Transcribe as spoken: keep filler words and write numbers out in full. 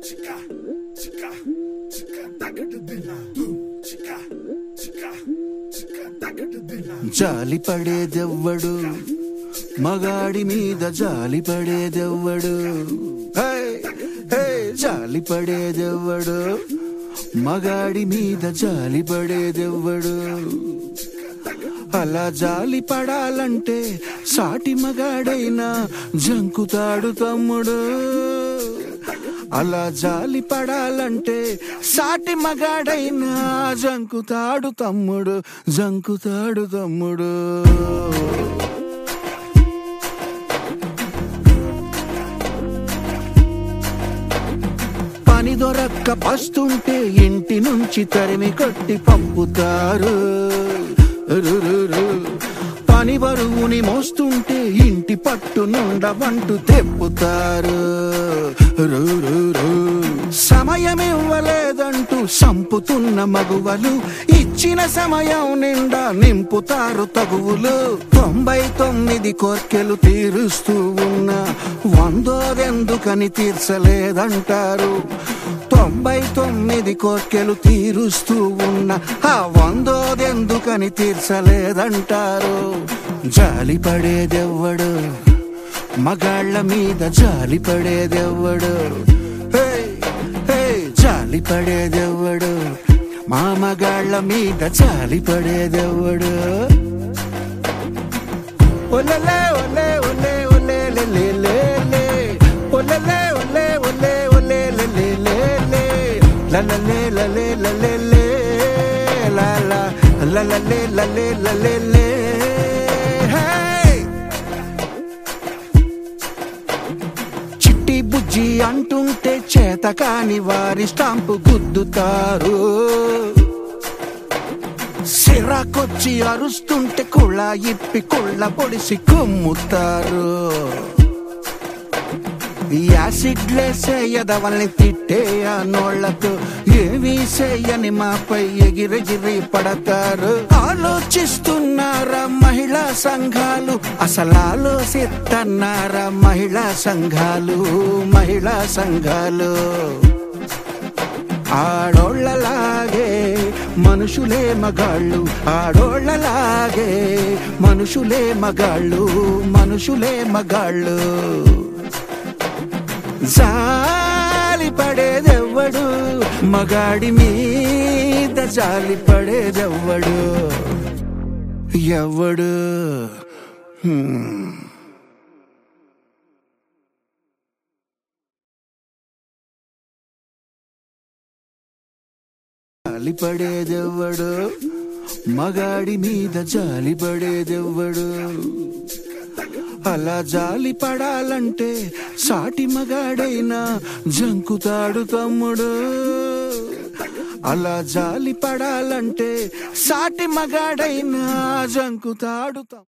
జాలి పడేదెవ్వడు మగాడి మీద జాలి పడేదెవ్వడు జాలి పడేదెవ్వడు మగాడి మీద జాలి పడేదెవ్వడు అలా జాలి పడాలంటే సాటి మగాడైనా జంకుతాడు తమ్ముడు అలా జాలి పడాలంటే సాటి మగాడైనా జంకుతాడు తమ్ముడు జంకుతాడు తమ్ముడు పని దొరక్క పస్తుంటే ఇంటి నుంచి తరిమి కొట్టి పంపుతారు పని బరువుని మోస్తుంటే ఇంటి పట్టు నుండవంటూ తెప్పుతారు సమయం ఇవ్వలేదంటూ సంపుతున్న మగువలు ఇచ్చిన సమయం నిండా నింపుతారు తగువులు తొంభై తొమ్మిది కోర్కెలు తీరుస్తూ ఉన్న వందోదెందుకని తీర్చలేదంటారు తొంభై తొమ్మిది కోర్కెలు తీరుస్తూ ఉన్న ఆ వందోదెందుకని తీర్చలేదంటారు జాలి పడేదెవ్వడు మగాళ్ళ మీద జాలి పడేదెవ్వడు జాలి పడేదెవ్వడు మా మగాళ్ళ మీద జాలి పడేదెవ్వడు ఒలలే ఒలే ఒలే ఒలే లే లే లే ఒలలే ఒలే ఒలే ఒలే లే లే లే ల ల లే ల లే ల లే లే ల ల ల ల లే ల లే ల లే లే చిట్టి బుజ్జి అంటుంటే చేత కాని వారి స్టాంపు గుద్దుతారు సిరాకొచ్చి అరుస్తుంటే కుళ్ళ ఇప్పి కుళ్ళ పొడిసి కుమ్ముతారు యాసిడ్లేసేయదవల్ని తిట్టే ఆ నోళ్లతో ఏమీ చేయని మాపై ఎగిరెగిరి పడతారు ఆలోచిస్తున్నారా మహిళా సంఘాలు అసలు ఆలోచిస్తున్నారా మహిళా సంఘాలు మహిళా సంఘాలు ఆడోళ్ళలాగే మనుషులే మగాళ్ళు ఆడోళ్ళలాగే మనుషులే మగాళ్ళు మనుషులే మగాళ్ళు జాలి పడేదెవ్వడు మగాడి మీద జాలి పడేదెవ్వడు ఎవ్వడు జాలి పడేదెవ్వడు మగాడి మీద జాలి పడేదెవ్వడు అలా జాలి పడాలంటే సాటి మగాడైనా జంకుతాడు తమ్ముడు అలా జాలి పడాలంటే సాటి మగాడైనా జంకుతాడు తమ్ముడు